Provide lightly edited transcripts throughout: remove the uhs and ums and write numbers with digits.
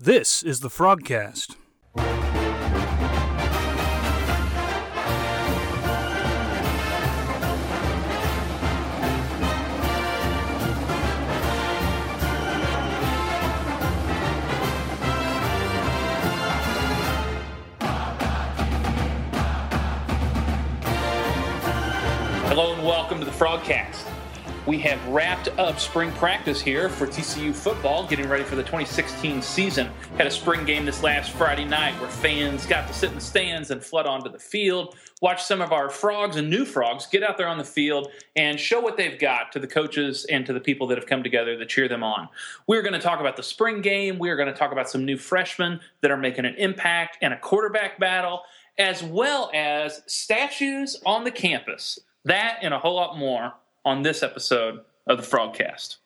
This is the Frogcast. Hello and welcome to the Frogcast. We have wrapped up spring practice here for TCU football, getting ready for the 2016 season. Had a spring game this last Friday night where fans got to sit in the stands and flood onto the field, watch some of our frogs and new frogs get out there on the field and show what they've got to the coaches and to the people that have come together to cheer them on. We're going to talk about the spring game. We're going to talk about some new freshmen that are making an impact and a quarterback battle, as well as statues on the campus. That and a whole lot more on this episode of the Frogcast.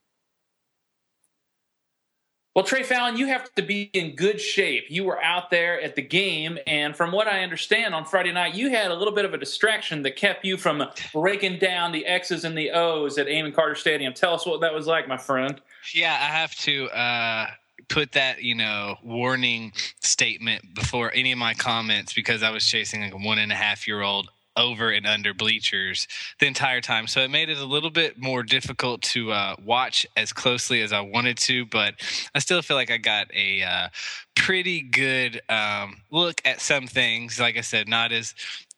Well, Trey Fallon, you have to be in good shape. You were out there at the game, and from what I understand, on Friday night, you had a little bit of a distraction that kept you from breaking down the X's and the O's at Amon Carter Stadium. Tell us what that was like, my friend. Yeah, I have to put that, warning statement before any of my comments because I was chasing like a 1.5-year-old over and under bleachers the entire time. So it made it a little bit more difficult to watch as closely as I wanted to, but I still feel like I got a pretty good look at some things. Like I said, not as,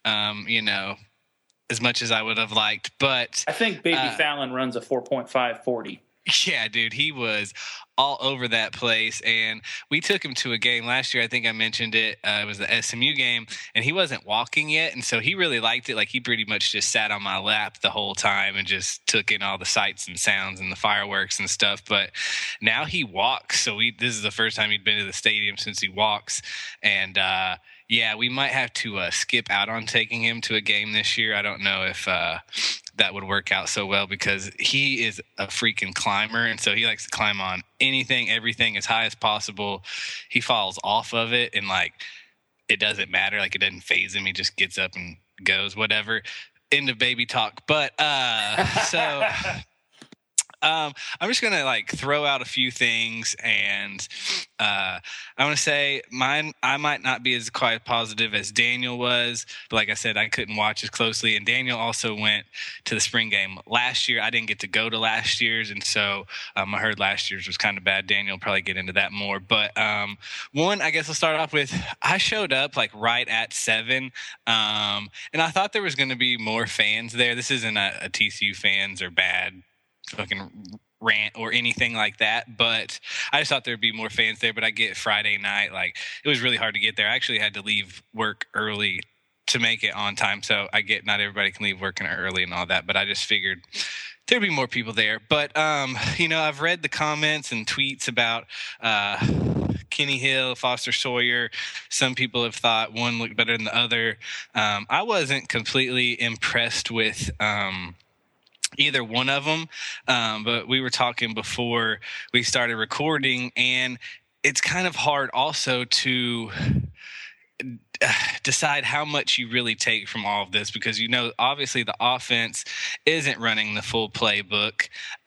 as much as I would have liked, but I think Baby Fallon runs a 4.540. Yeah, dude, he was all over that place, and we took him to a game last year. I think I mentioned it. It was the SMU game, and he wasn't walking yet, and so he really liked it. Like, he pretty much just sat on my lap the whole time and just took in all the sights and sounds and the fireworks and stuff. But now he walks, so this is the first time he'd been to the stadium since he walks, and yeah, we might have to skip out on taking him to a game this year. I don't know if that would work out so well because he is a freaking climber, and so he likes to climb on anything, everything as high as possible. He falls off of it, and it doesn't matter. Like, it doesn't faze him. He just gets up and goes, whatever. End of baby talk. But so I'm just going to throw out a few things, and I want to say I might not be as quite positive as Daniel was, but like I said, I couldn't watch as closely, and Daniel also went to the spring game last year. I didn't get to go to last year's, and so I heard last year's was kind of bad. Daniel will probably get into that more, but one, I guess I'll start off with, I showed up right at 7, and I thought there was going to be more fans there. This isn't a TCU fans or bad fucking rant or anything like that, but I just thought there'd be more fans there. But I get Friday night, it was really hard to get there. I actually had to leave work early to make it on time, so I get not everybody can leave work early and all that, but I just figured there'd be more people there. But I've read the comments and tweets about Kenny Hill, Foster Sawyer. Some people have thought one looked better than the other. I wasn't completely impressed with either one of them, but we were talking before we started recording, and it's kind of hard also to decide how much you really take from all of this because, obviously the offense isn't running the full playbook.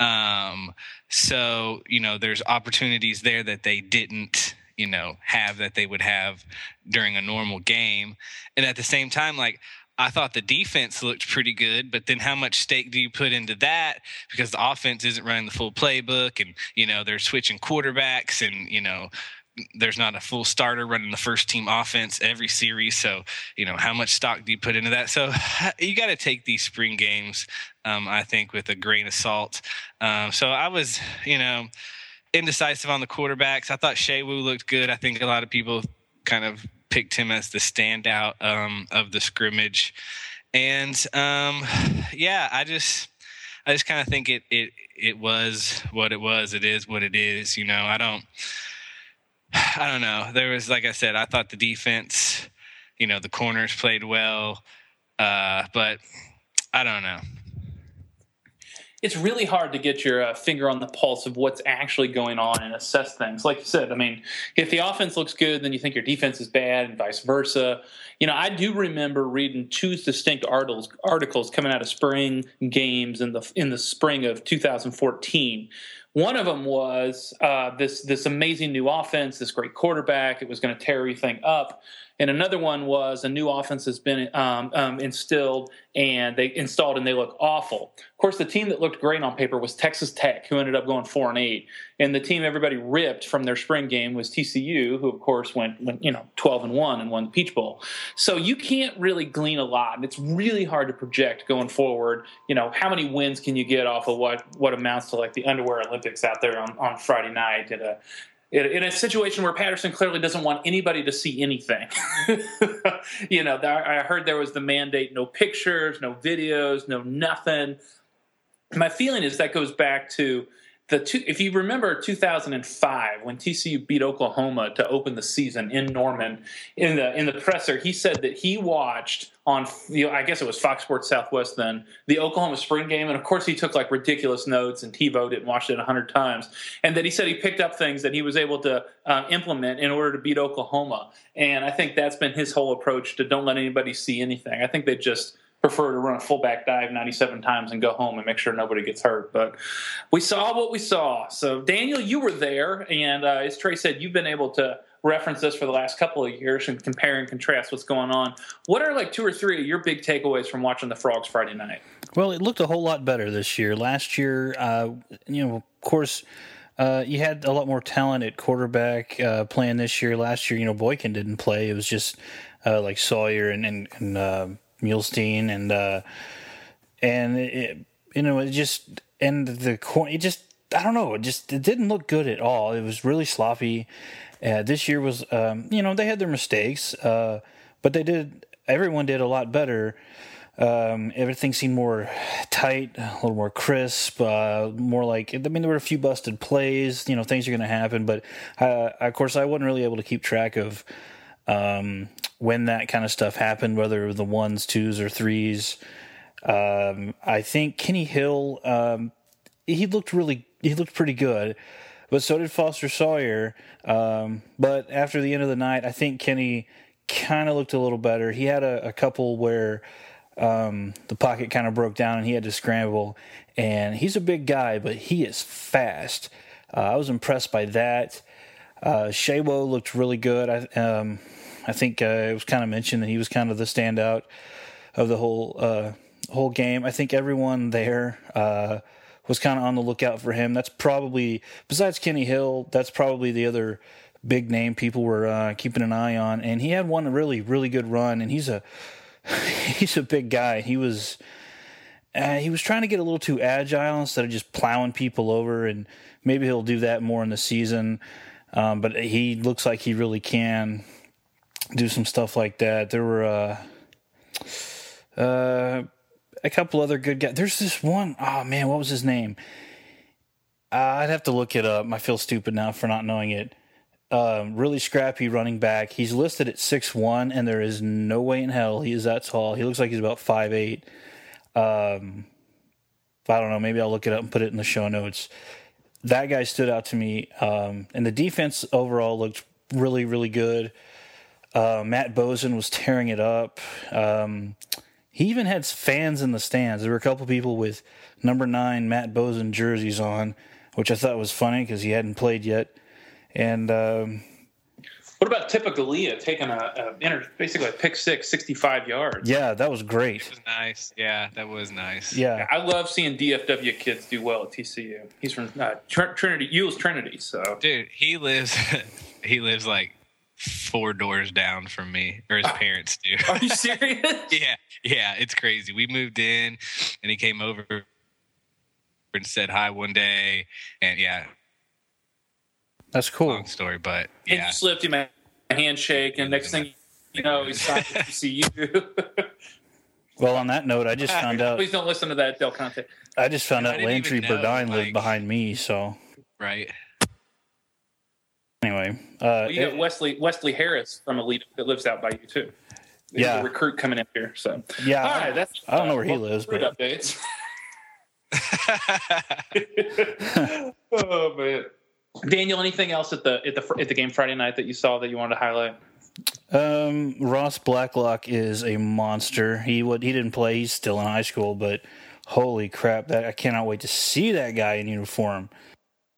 So, there's opportunities there that they didn't, have that they would have during a normal game. And at the same time, I thought the defense looked pretty good, but then how much stake do you put into that? Because the offense isn't running the full playbook, and, they're switching quarterbacks, and, there's not a full starter running the first team offense every series. So, how much stock do you put into that? So you got to take these spring games, I think, with a grain of salt. So I was, indecisive on the quarterbacks. I thought Shea Wu looked good. I think a lot of people kind of picked him as the standout of the scrimmage, and I just kind of think it was what it was. It is what it is. I don't know. There was, like I said, I thought the defense, the corners played well, but I don't know. It's really hard to get your finger on the pulse of what's actually going on and assess things. Like you said, if the offense looks good, then you think your defense is bad and vice versa. I do remember reading 2 distinct articles coming out of spring games in the spring of 2014 One of them was this amazing new offense, this great quarterback. It was going to tear everything up. And another one was a new offense has been installed, and they look awful. Of course, the team that looked great on paper was Texas Tech, who ended up going 4-8. And the team everybody ripped from their spring game was TCU, who of course went 12-1 and won the Peach Bowl. So you can't really glean a lot, and it's really hard to project going forward. How many wins can you get off of what amounts to like the underwear Olympics out there on Friday night in a situation where Patterson clearly doesn't want anybody to see anything. I heard there was the mandate, no pictures, no videos, no nothing. My feeling is that goes back to if you remember 2005 when TCU beat Oklahoma to open the season in Norman, in the presser, he said that he watched on, I guess it was Fox Sports Southwest then, the Oklahoma spring game, and of course he took like ridiculous notes and TiVoed it and watched it 100 times, and that he said he picked up things that he was able to implement in order to beat Oklahoma. And I think that's been his whole approach to don't let anybody see anything. I think they just prefer to run a fullback dive 97 times and go home and make sure nobody gets hurt. But we saw what we saw. So, Daniel, you were there, and as Trey said, you've been able to reference this for the last couple of years and compare and contrast what's going on. What are like 2 or 3 of your big takeaways from watching the Frogs Friday night? Well, it looked a whole lot better this year. Last year, of course, you had a lot more talent at quarterback playing this year. Last year, Boykin didn't play. It was just like Sawyer and Muhlstein it didn't look good at all. It was really sloppy. This year was, they had their mistakes, but everyone did a lot better. Everything seemed more tight, a little more crisp, more like, there were a few busted plays, things are going to happen, but of course I wasn't really able to keep track of when that kind of stuff happened, whether it was the 1s, 2s, or 3s. I think Kenny Hill, he looked pretty good, but so did Foster Sawyer. But after the end of the night, I think Kenny kind of looked a little better. He had a couple where the pocket kind of broke down and he had to scramble. And he's a big guy, but he is fast. I was impressed by that. Shawo looked really good. I think it was kind of mentioned that he was kind of the standout of the whole game. I think everyone there was kind of on the lookout for him. That's probably, besides Kenny Hill, that's probably the other big name people were keeping an eye on. And he had one really, really good run, and he's a big guy. He was trying to get a little too agile instead of just plowing people over, and maybe he'll do that more in the season. But he looks like he really can do some stuff like that. There were a couple other good guys. There's this one, oh man, what was his name? I'd have to look it up. I feel stupid now for not knowing it. Really scrappy running back. He's listed at 6'1", and there is no way in hell he is that tall. He looks like he's about 5'8". I don't know. Maybe I'll look it up and put it in the show notes. That guy stood out to me. And the defense overall looked really, really good. Matt Bozen was tearing it up. He even had fans in the stands. There were a couple people with number 9 Matt Bozen jerseys on, which I thought was funny because he hadn't played yet. And what about Tipa Galea taking basically a pick six, 65 yards? Yeah, that was great. It was nice. Yeah, that was nice. Yeah, I love seeing DFW kids do well at TCU. He's from Trinity, Ewell's Trinity. So, dude, he lives like 4 doors down from me, or his parents do. Are you serious? Yeah, it's crazy. We moved in, and he came over and said hi one day, and yeah. That's cool. Long story, but yeah. And you slipped him a handshake, and next thing you know, he's signed to TCU. Well, on that note, I just found out. Please don't listen to that Del Conte. I just found out Landry Burdine lived behind me, so. Right. Anyway. You got Wesley Harris from Elite that lives out by you, too. He's a recruit coming in here. So. Yeah. All right, that's, I don't know where he lives, but. Updates. Oh, man. Daniel, anything else at the game Friday night that you saw that you wanted to highlight? Ross Blacklock is a monster. He didn't play. He's still in high school, but holy crap! I cannot wait to see that guy in uniform.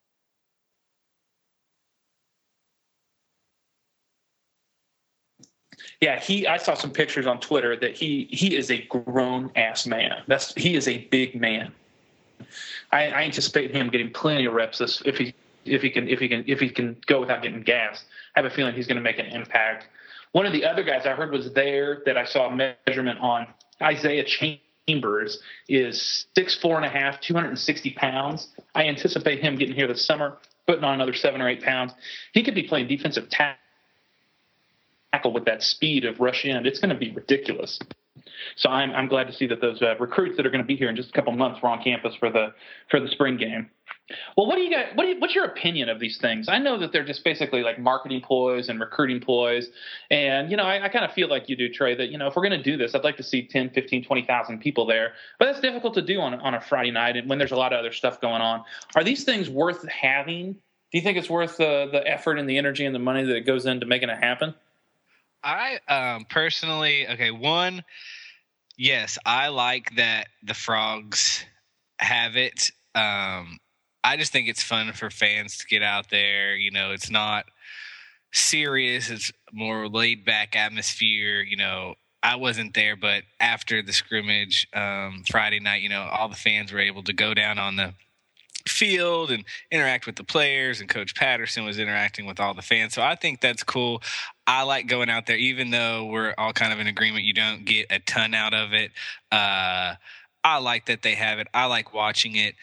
Yeah, I saw some pictures on Twitter that he is a grown ass man. He is a big man. I anticipate him getting plenty of reps if he can go without getting gas. I have a feeling he's going to make an impact. One of the other guys I heard was there that I saw a measurement on, Isaiah Chambers, is 6'4.5", 260 pounds. I anticipate him getting here this summer, putting on another 7 or 8 pounds. He could be playing defensive tackle with that speed of rush end. It's going to be ridiculous. So I'm glad to see that those recruits that are going to be here in just a couple months were on campus for the spring game. Well, what's your opinion of these things? I know that they're just basically like marketing ploys and recruiting ploys. And, I kind of feel like you do, Trey, that, if we're going to do this, I'd like to see 10, 15, 20,000 people there. But that's difficult to do on a Friday night and when there's a lot of other stuff going on. Are these things worth having? Do you think it's worth the effort and the energy and the money that goes into making it happen? I personally, yes, I like that the Frogs have it. I just think it's fun for fans to get out there. It's not serious. It's more laid back atmosphere. I wasn't there, but after the scrimmage Friday night, all the fans were able to go down on the field and interact with the players, and Coach Patterson was interacting with all the fans. So I think that's cool. I like going out there, even though we're all kind of in agreement you don't get a ton out of it. I like that they have it. I like watching it.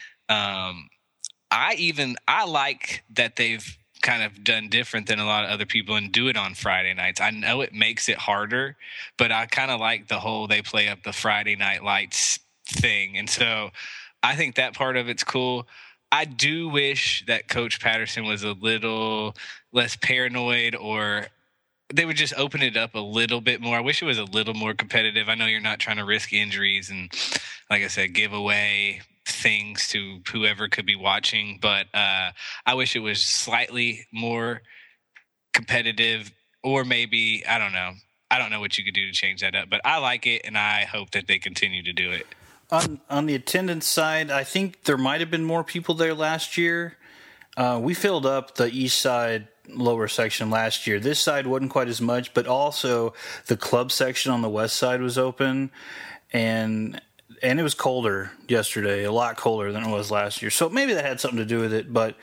I like that they've kind of done different than a lot of other people and do it on Friday nights. I know it makes it harder, but I kind of like the whole they play up the Friday Night Lights thing. And so I think that part of it's cool. I do wish that Coach Patterson was a little less paranoid, or they would just open it up a little bit more. I wish it was a little more competitive. I know you're not trying to risk injuries and, like I said, give away things to whoever could be watching, but I wish it was slightly more competitive, or maybe, I don't know. I don't know what you could do to change that up, but I like it, and I hope that they continue to do it. On the attendance side, I think there might have been more people there last year. We filled up the east side lower section last year. This side wasn't quite as much, but also the club section on the west side was open, and it was colder yesterday, a lot colder than it was last year. So maybe that had something to do with it, but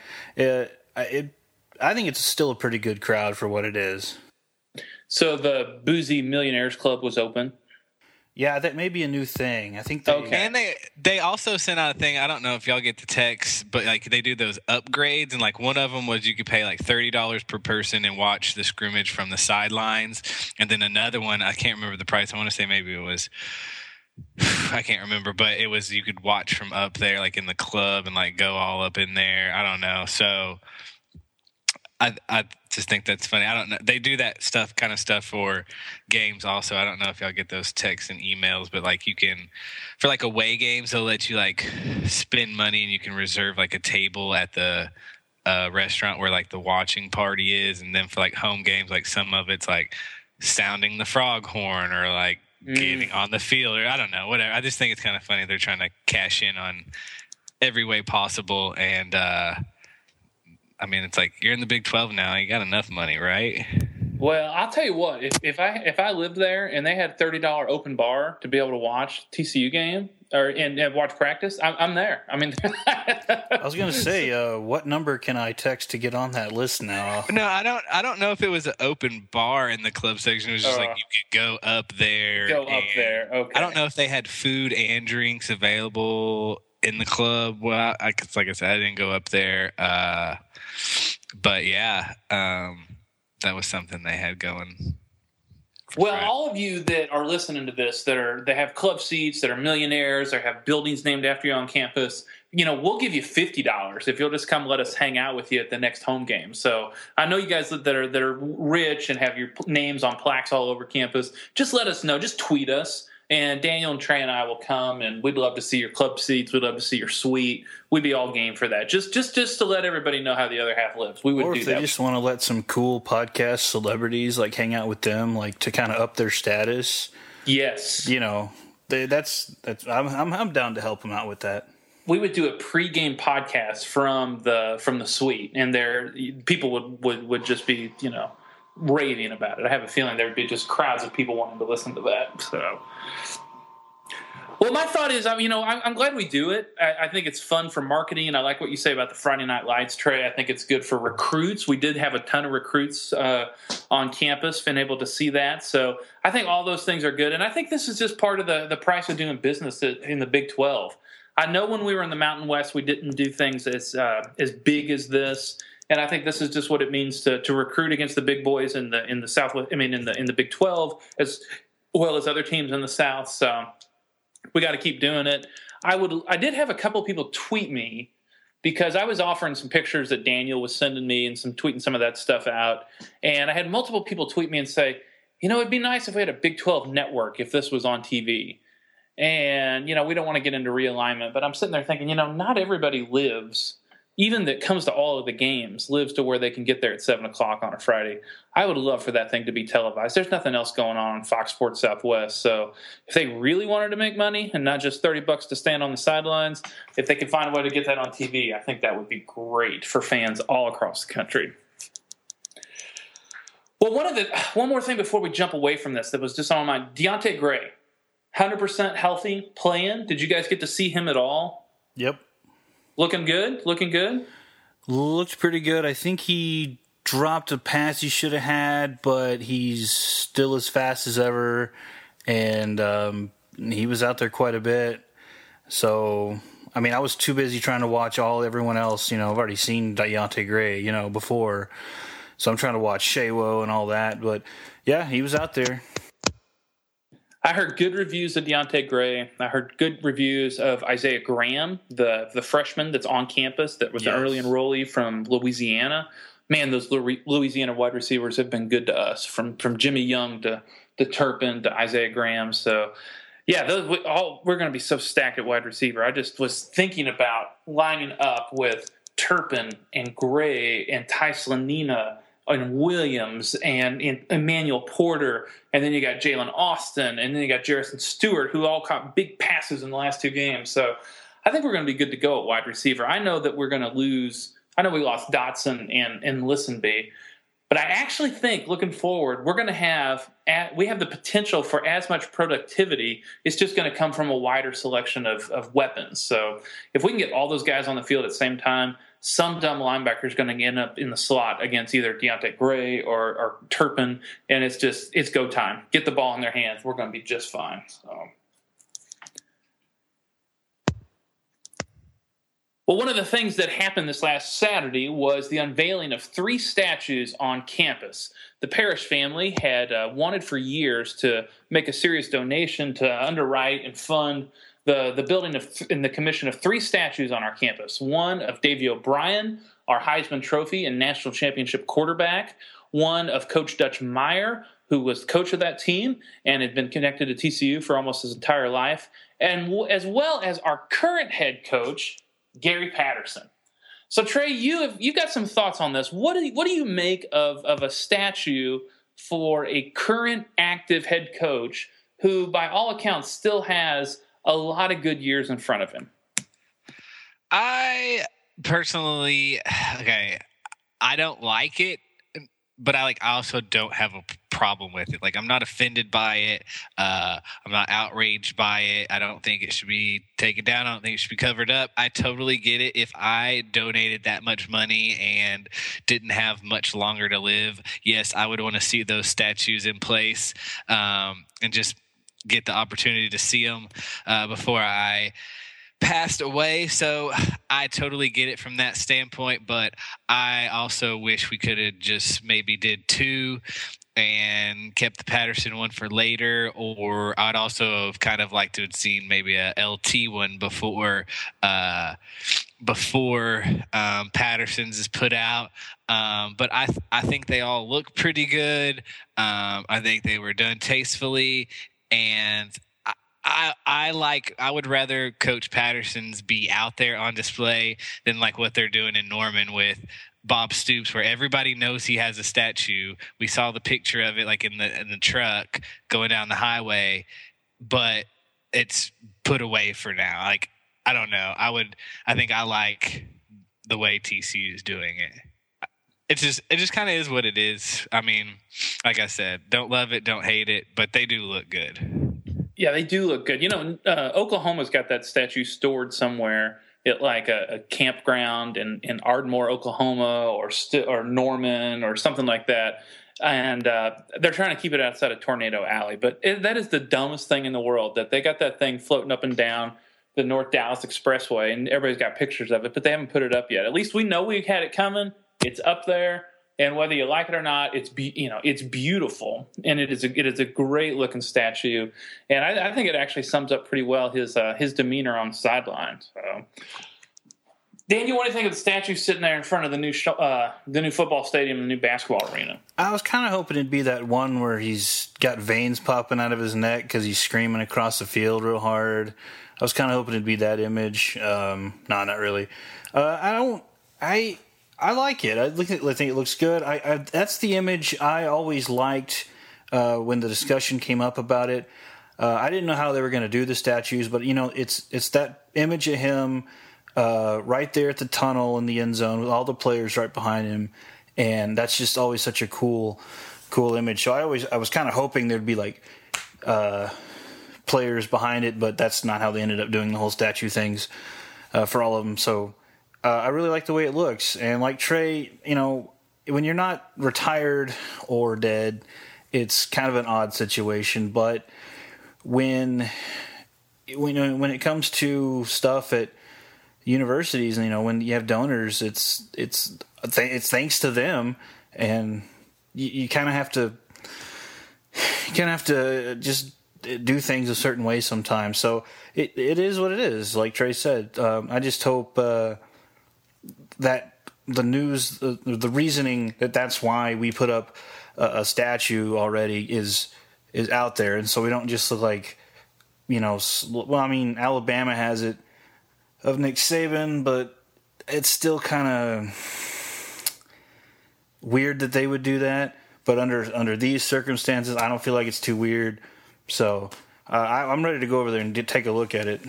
I think it's still a pretty good crowd for what it is. So the Boozy Millionaires Club was open? Yeah, that may be a new thing. I think they... Okay. And they also sent out a thing, I don't know if y'all get the text, but like they do those upgrades, and like one of them was you could pay like $30 per person and watch the scrimmage from the sidelines. And then another one, I can't remember the price. I want to say maybe it was... I can't remember, but it was you could watch from up there, like in the club, and like go all up in there. I don't know. So I just think that's funny. I don't know. They do that kind of stuff for games also. I don't know if y'all get those texts and emails, but like you can, for like away games, they'll let you like spend money and you can reserve like a table at the restaurant where like the watching party is. And then for like home games, like some of it's like sounding the frog horn or like getting on the field, or I don't know, whatever. I just think it's kind of funny. They're trying to cash in on every way possible. And, I mean, it's like you're in the Big 12 now. You got enough money, right? Well, I'll tell you what. If I lived there and they had $30 open bar to be able to watch TCU game and watch practice, I'm there. I mean, I was going to say, what number can I text to get on that list now? No, I don't know if it was an open bar in the club section. It was just like you could go up there. Okay. I don't know if they had food and drinks available in the club. Well, like I said, I didn't go up there. But yeah, that was something they had going. Well, all of you that are listening to this that have club seats, that are millionaires, or have buildings named after you on campus, we'll give you $50 if you'll just come let us hang out with you at the next home game. So I know you guys that are rich and have your names on plaques all over campus. Just let us know. Just tweet us. And Daniel and Trey and I will come, and we'd love to see your club seats. We'd love to see your suite. We'd be all game for that. Just to let everybody know how the other half lives. We would do that. Or if they just want to let some cool podcast celebrities like hang out with them, like to kind of up their status. Yes. That's I'm down to help them out with that. We would do a pregame podcast from the suite, and there people would just be raving about it. I have a feeling there would be just crowds of people wanting to listen to that. So, well, my thought is, I'm glad we do it. I think it's fun for marketing, and I like what you say about the Friday Night Lights, Trey. I think it's good for recruits. We did have a ton of recruits on campus, been able to see that. So I think all those things are good, and I think this is just part of the price of doing business in the Big 12. I know when we were in the Mountain West, we didn't do things as big as this, and I think this is just what it means to recruit against the big boys in the Southwest. I mean, in the Big 12 as well as other teams in the South. So we got to keep doing it. I did have a couple people tweet me because I was offering some pictures that Daniel was sending me and tweeting some of that stuff out, and I had multiple people tweet me and say, it'd be nice if we had a Big 12 network if this was on TV. And, we don't want to get into realignment, but I'm sitting there thinking, not everybody lives, even that comes to all of the games, lives to where they can get there at 7 o'clock on a Friday. I would love for that thing to be televised. There's nothing else going on Fox Sports Southwest. So if they really wanted to make money and not just $30 to stand on the sidelines, if they could find a way to get that on TV, I think that would be great for fans all across the country. Well, one more thing before we jump away from this that was just on my mind. Deontay Gray. 100% healthy, playing. Did you guys get to see him at all? Yep. Looking good? Looked pretty good. I think he dropped a pass he should have had, but he's still as fast as ever, and he was out there quite a bit. So, I was too busy trying to watch everyone else. I've already seen Deontay Gray, before. So I'm trying to watch Shaywo and all that. But, yeah, he was out there. I heard good reviews of Deontay Gray. I heard good reviews of Isaiah Graham, the freshman that's on campus that was an early enrollee from Louisiana. Man, those Louisiana wide receivers have been good to us, from Jimmy Young to Turpin to Isaiah Graham. So, yeah, we're going to be so stacked at wide receiver. I just was thinking about lining up with Turpin and Gray and Ty Slanina and Williams and Emmanuel Porter, and then you got Jalen Austin, and then you got Jarrison Stewart, who all caught big passes in the last two games. So I think we're going to be good to go at wide receiver. I know that we're going to lose. I know we lost Dotson and Listenby, but I actually think looking forward, we're going to have the potential for as much productivity. It's just going to come from a wider selection of weapons. So if we can get all those guys on the field at the same time, some dumb linebacker is going to end up in the slot against either Deontay Gray or Turpin, and it's go time. Get the ball in their hands. We're going to be just fine. So. Well, one of the things that happened this last Saturday was the unveiling of 3 statues on campus. The Parrish family had wanted for years to make a serious donation to underwrite and fund the building and the commission of 3 statues on our campus. One of Davey O'Brien, our Heisman Trophy and national championship quarterback. One of Coach Dutch Meyer, who was the coach of that team and had been connected to TCU for almost his entire life. And as well as our current head coach, Gary Patterson. So Trey, you've got some thoughts on this. What do you make of a statue for a current active head coach who, by all accounts, still has a lot of good years in front of him? I personally, I don't like it, but I also don't have a problem with it. I'm not offended by it. I'm not outraged by it. I don't think it should be taken down. I don't think it should be covered up. I totally get it. If I donated that much money and didn't have much longer to live, yes, I would want to see those statues in place and just get the opportunity to see them before I passed away. So I totally get it from that standpoint, but I also wish we could have just maybe did 2 and kept the Patterson one for later, or I'd also have kind of liked to have seen maybe a LT one before Patterson's is put out. But I think they all look pretty good. I think they were done tastefully, and I would rather Coach Patterson's be out there on display than what they're doing in Norman with Bob Stoops, where everybody knows he has a statue. We saw the picture of it in the truck going down the highway, but it's put away for now. I don't know. I think I like the way TCU is doing it. it just kind of is what it is. I mean, like I said, don't love it, don't hate it, but they do look good. Yeah, they do look good. Oklahoma's got that statue stored somewhere at like a campground in Ardmore, Oklahoma, or Norman or something like that. And they're trying to keep it outside of Tornado Alley. But that is the dumbest thing in the world, that they got that thing floating up and down the North Dallas Expressway, and everybody's got pictures of it, but they haven't put it up yet. At least we know we had it coming. It's up there, and whether you like it or not, it's beautiful, and it is a great looking statue, and I think it actually sums up pretty well his demeanor on the sidelines. So, Daniel, what do you think of the statue sitting there in front of the new football stadium and the new basketball arena? I was kind of hoping it'd be that one where he's got veins popping out of his neck because he's screaming across the field real hard. I was kind of hoping it'd be that image. No, not really. I like it. I think it looks good. That's the image I always liked when the discussion came up about it. I didn't know how they were going to do the statues, but it's that image of him right there at the tunnel in the end zone with all the players right behind him, and that's just always such a cool image. So I was kind of hoping there'd be like players behind it, but that's not how they ended up doing the whole statue things for all of them. So I really like the way it looks. And like Trey, when you're not retired or dead, it's kind of an odd situation. But when it comes to stuff at universities, and when you have donors, it's thanks to them, and you kind of have to just do things a certain way sometimes. So it is what it is, like Trey said. I just hope that the news, the reasoning that's why we put up a statue already is out there, and so we don't just look like, Alabama has it of Nick Saban, but it's still kind of weird that they would do that. But under these circumstances, I don't feel like it's too weird. So I'm ready to go over there and take a look at it.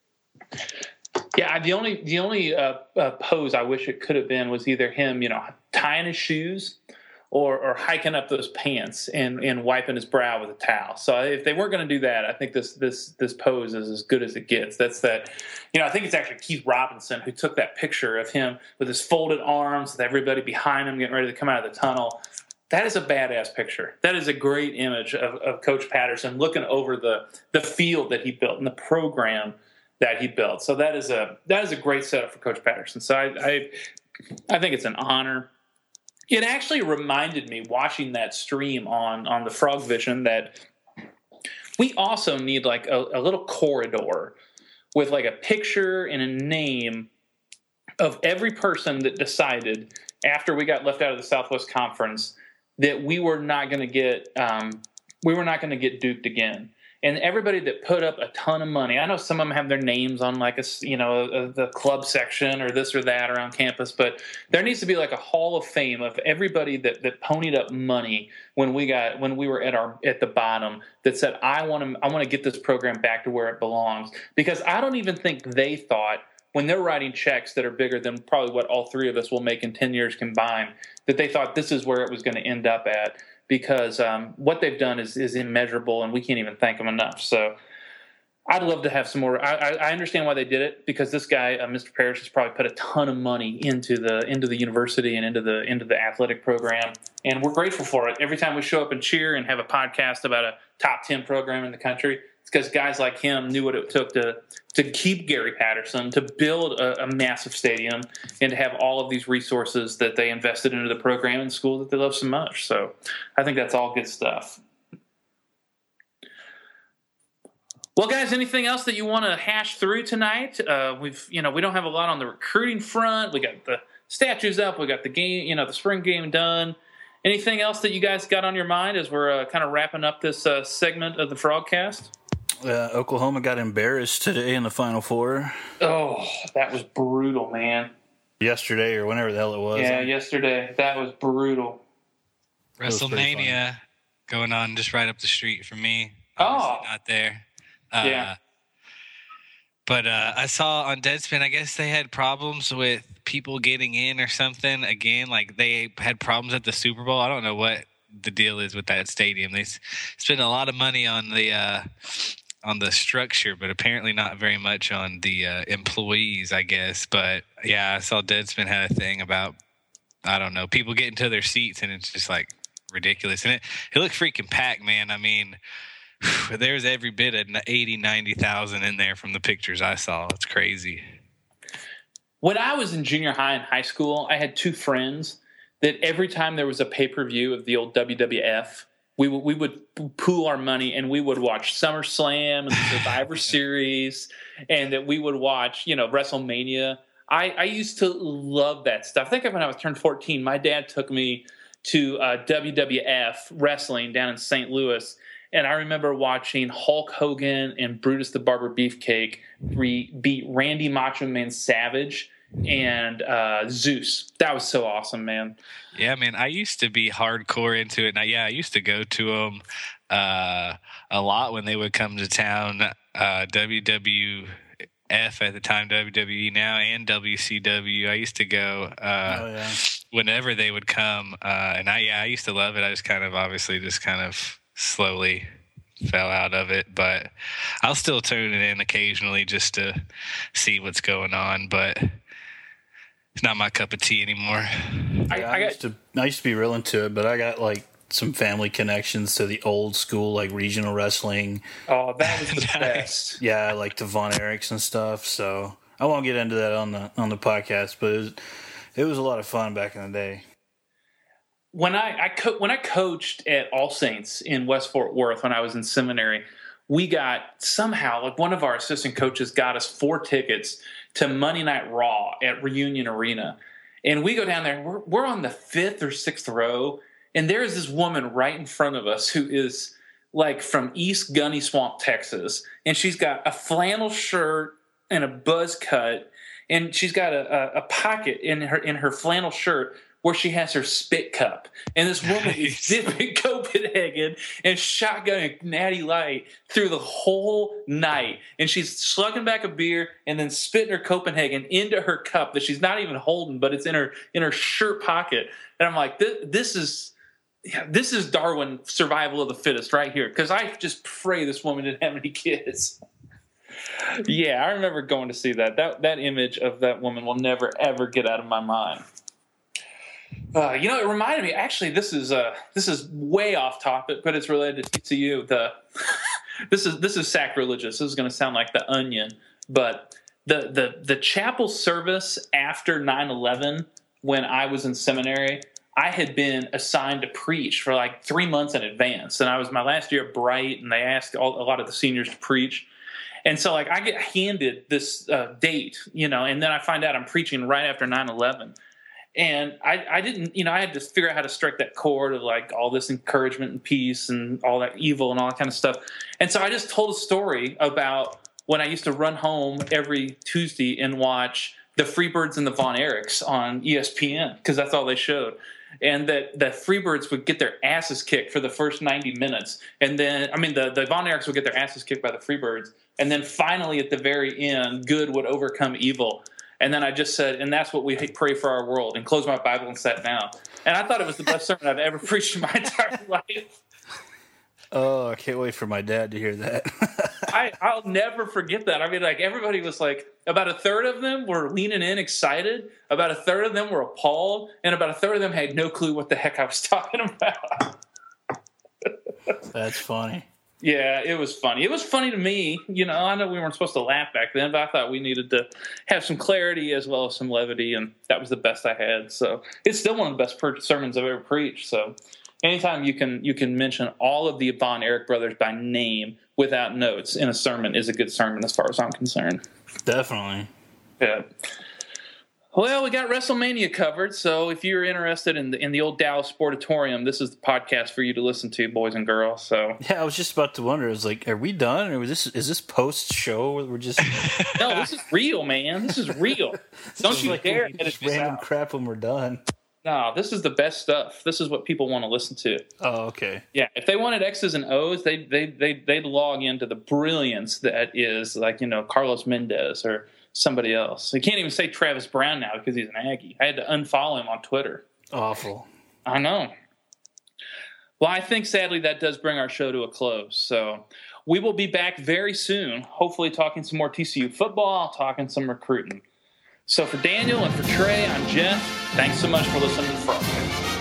Yeah, the only pose I wish it could have been was either him, tying his shoes or hiking up those pants and wiping his brow with a towel. So if they weren't going to do that, I think this pose is as good as it gets. That's that. I think it's actually Keith Robinson who took that picture of him with his folded arms, with everybody behind him getting ready to come out of the tunnel. That is a badass picture. That is a great image of Coach Patterson looking over the field that he built and the program that he built. So that is a great setup for Coach Patterson. So I think it's an honor. It actually reminded me, watching that stream on the Frog Vision, that we also need like a little corridor with like a picture and a name of every person that decided after we got left out of the Southwest Conference that we were not going to get duped again. And everybody that put up a ton of money, I know some of them have their names on like the club section or this or that around campus, but there needs to be like a hall of fame of everybody that ponied up money when we were at the bottom, that said, I want to get this program back to where it belongs. Because I don't even think they thought, when they're writing checks that are bigger than probably what all three of us will make in 10 years combined, that they thought this is where it was going to end up at. Because what they've done is immeasurable, and we can't even thank them enough. So I'd love to have some more. I understand why they did it, because this guy, Mr. Parrish, has probably put a ton of money into the university and into the athletic program, and we're grateful for it. Every time we show up and cheer and have a podcast about a top 10 program in the country, it's because guys like him knew what it took to keep Gary Patterson, to build a massive stadium, and to have all of these resources that they invested into the program and school that they love so much. So I think that's all good stuff. Well, guys, anything else that you want to hash through tonight? We don't have a lot on the recruiting front. We got the statues up. We got the game, the spring game done. Anything else that you guys got on your mind as we're kind of wrapping up this segment of the Frogcast? Oklahoma got embarrassed today in the Final Four. Oh, that was brutal, man. Yesterday or whenever the hell it was. Yeah, yesterday. That was brutal. WrestleMania going on just right up the street from me. Oh. Not there. Yeah. But I saw on Deadspin, I guess they had problems with people getting in or something. Again, like they had problems at the Super Bowl. I don't know what the deal is with that stadium. They spend a lot of money on the structure, but apparently not very much on the employees, I guess. But yeah, I saw Deadspin had a thing about, I don't know, people getting to their seats, and it's just like ridiculous. And it looked freaking packed, man. I mean, there's every bit of 80, 90,000 in there from the pictures I saw. It's crazy. When I was in junior high and high school, I had two friends that every time there was a pay-per-view of the old WWF, we would pool our money and we would watch SummerSlam and the Survivor Series, and that we would watch, WrestleMania. I used to love that stuff. I think when I was turned 14, my dad took me to WWF wrestling down in St. Louis. And I remember watching Hulk Hogan and Brutus the Barber Beefcake beat Randy Macho Man Savage and Zeus. That was so awesome, man. Yeah, man. I used to be hardcore into it. And I used to go to them a lot when they would come to town. WWF at the time, WWE now, and WCW. I used to go whenever they would come. And I used to love it. I just kind of slowly fell out of it, but I'll still tune it in occasionally just to see what's going on, but it's not my cup of tea anymore. I used to be real into it, but I got like some family connections to the old school, like regional wrestling. Oh, that was the best. Yeah, like the Von Erichs and stuff. So I won't get into that on the podcast, but it was a lot of fun back in the day. When I coached at All Saints in West Fort Worth when I was in seminary, we got somehow, like, one of our assistant coaches got us 4 tickets to Monday Night Raw at Reunion Arena. And we go down there, and we're on the 5th or 6th row, and there's this woman right in front of us who is like from East Gunny Swamp, Texas. And she's got a flannel shirt and a buzz cut, and she's got a pocket in her flannel shirt where she has her spit cup. And this woman is dipping Copenhagen and shotgunning Natty Light through the whole night. And she's slugging back a beer and then spitting her Copenhagen into her cup that she's not even holding, but it's in her shirt pocket. And I'm like, this is Darwin survival of the fittest right here. Because I just pray this woman didn't have any kids. Yeah, I remember going to see that. That image of that woman will never, ever get out of my mind. It reminded me. Actually, this is way off topic, but it's related to you. This is sacrilegious. This is going to sound like The Onion, but the chapel service after 9/11, when I was in seminary, I had been assigned to preach for like 3 months in advance, and I was my last year at Bright, and they asked a lot of the seniors to preach. And so, like, I get handed this date, and then I find out I'm preaching right after 9/11. And I didn't, I had to figure out how to strike that chord of like all this encouragement and peace and all that evil and all that kind of stuff. And so I just told a story about when I used to run home every Tuesday and watch the Freebirds and the Von Erichs on ESPN, because that's all they showed. And that the Freebirds would get their asses kicked for the first 90 minutes. And then, the Von Erichs would get their asses kicked by the Freebirds. And then finally at the very end, good would overcome evil. And then I just said, and that's what we pray for our world, and closed my Bible and sat down. And I thought it was the best sermon I've ever preached in my entire life. Oh, I can't wait for my dad to hear that. I'll never forget that. Everybody was like, about a third of them were leaning in excited, about a third of them were appalled, and about a third of them had no clue what the heck I was talking about. That's funny. Yeah, it was funny. It was funny to me. I know we weren't supposed to laugh back then, but I thought we needed to have some clarity as well as some levity, and that was the best I had. So it's still one of the best sermons I've ever preached. So anytime you can mention all of the Von Erich brothers by name without notes in a sermon is a good sermon as far as I'm concerned. Definitely. Yeah. Well, we got WrestleMania covered, so if you're interested in the old Dallas Sportatorium, this is the podcast for you to listen to, boys and girls. So yeah, I was just about to wonder. I was like, are we done, or is this post show? We're just no, this is real, man. This is real. Don't you dare edit this random out. crap when we're done. No, this is the best stuff. This is what people want to listen to. Oh, okay. Yeah, if they wanted X's and O's, they'd log into the brilliance that is like, Carlos Mendez or somebody else. You can't even say Travis Brown now because he's an Aggie. I had to unfollow him on Twitter. Awful. I know. Well, I think sadly that does bring our show to a close. So we will be back very soon, hopefully talking some more TCU football, talking some recruiting. So for Daniel and for Trey, I'm Jeff. Thanks so much for listening to the Frogcast.